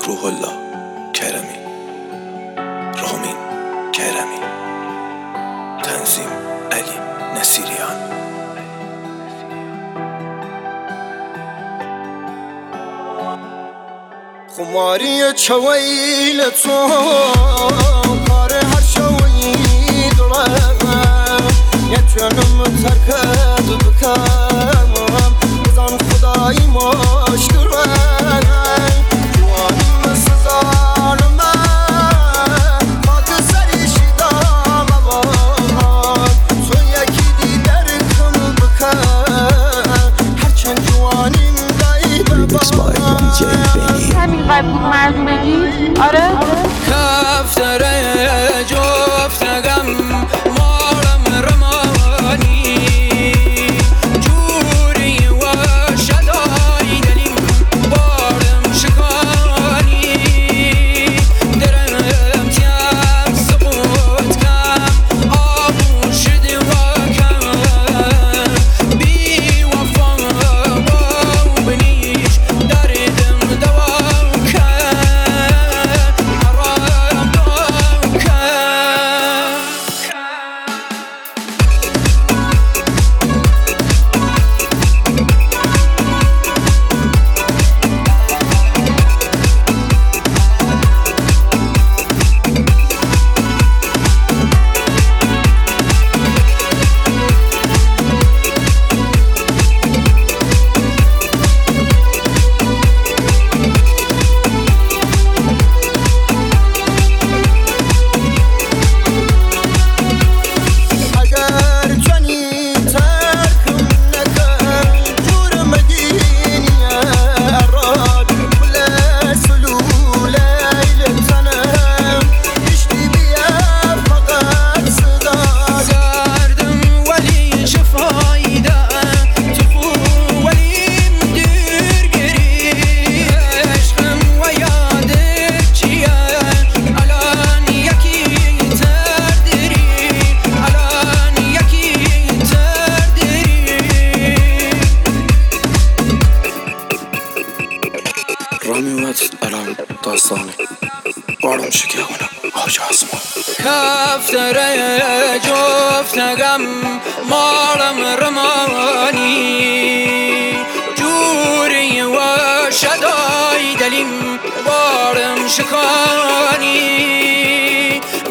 روح الله کرمی، رامین کرمی، تنظیم علی نصیریان. خماری چویل تو کار هر شوی دلم نتونم ترکت بکنم بزن خدای مشکرم جوانم سزارم خاک سری شیدم آباد تو یکی دیگر کم بکن هرچند جوانیم دایی بباد همین قد بود مرزو بگید؟ آره؟ کفتره جفتگم مارم رمانی جوری و شدای دلیم بارم شکانی درم تیم سقوط کم آبو شدی و کم بی وفا با بنیش دردم دوا رامی وقت الان داستانه بارم شکیونه حاج آسمان کفتره جفتگم مارم رمانی جوری و شدای دلیم بارم شکانی